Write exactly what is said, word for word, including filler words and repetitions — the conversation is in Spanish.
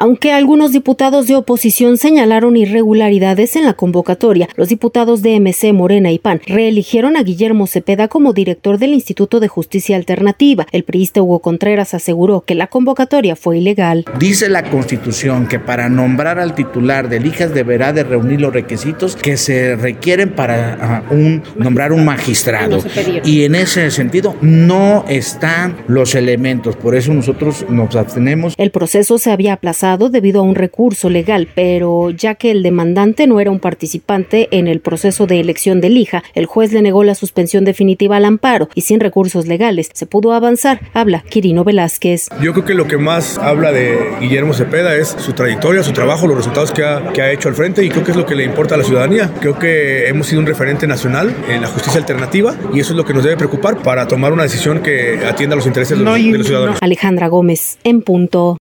Aunque algunos diputados de oposición señalaron irregularidades en la convocatoria, los diputados de M C, Morena y P A N reeligieron a Guillermo Cepeda como director del Instituto de Justicia Alternativa. El priista Hugo Contreras aseguró que la convocatoria fue ilegal. Dice la Constitución que para nombrar al titular del I J A S deberá de reunir los requisitos que se requieren para uh, un, nombrar un magistrado. No y en ese sentido no están los elementos, por eso nosotros nos abstenemos. El proceso se había aplazado debido a un recurso legal, pero ya que el demandante no era un participante en el proceso de elección del I J A, el juez le negó la suspensión definitiva al amparo y sin recursos legales se pudo avanzar. Habla Quirino Velázquez. Yo creo que lo que más habla de Guillermo Cepeda es su trayectoria, su trabajo, los resultados que ha, que ha hecho al frente, y creo que es lo que le importa a la ciudadanía. Creo que hemos sido un referente nacional en la justicia alternativa y eso es lo que nos debe preocupar para tomar una decisión que atienda los intereses de los, de los ciudadanos. Alejandra Gómez, en punto.